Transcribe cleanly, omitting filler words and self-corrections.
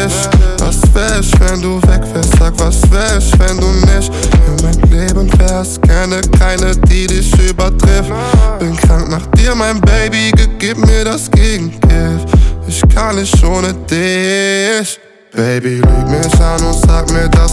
dich. Was wär ich, wenn du weg wärst? Sag, was wär ich, wenn du nicht in mein Leben wärst? Kenne keine, die dich übertrifft. Bin krank nach dir, mein Baby, gib mir das Gegengift. Ich kann nicht ohne dich. Baby, lüg mich an und sag mir,